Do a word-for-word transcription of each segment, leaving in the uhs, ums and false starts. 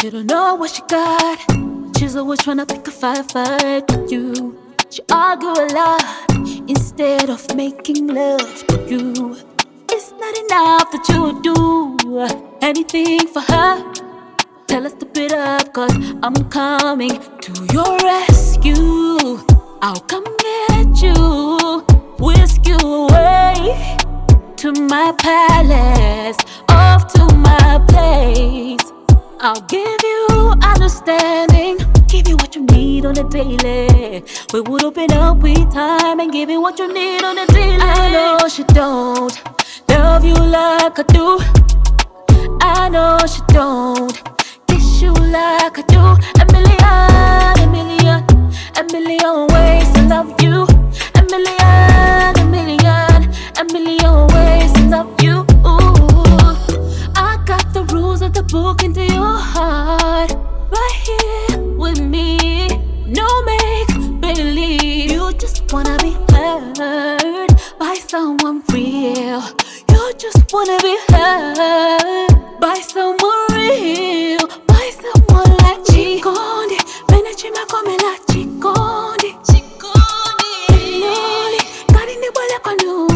don't know what she got. She's always trying to pick a fight, fight with you. She argue a lot instead of making love to you. It's not enough that you would do anything for her. Tell her to step it up, cause I'm coming to your rescue. I'll come get you, whisk you away to my palace, off to my place. I'll give you understanding, give you what you need on the daily. We would open up with time and give you what you need on the daily. I know she don't love you like I do. I know she don't kiss you like I do. A million, a million, a million ways to love you. A million, a million, a million ways to love you. Ooh, I got the rules of the book into your heart, right here with me. No make believe, you just wanna be heard by someone real. You just wanna be heard by someone real, by someone like Chikondi. Menachima come la Chikondi. Chikondi. Loli, Karini Bala Kanu.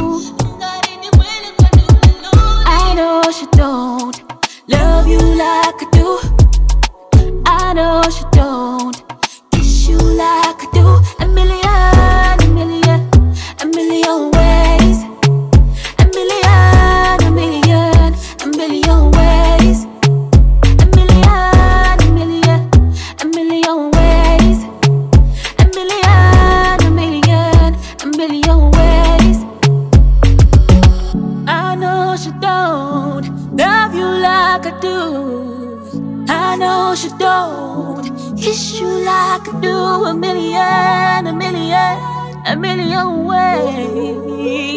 I know she don't love you like I do. I know she don't kiss you like I do. A million, a million, a million ways. A million, a million, a million ways. A million, a million, a million ways. A million, a million, a million ways. I know she don't love you like I do. I know she don't kiss you like I do. A million, a million, a million ways.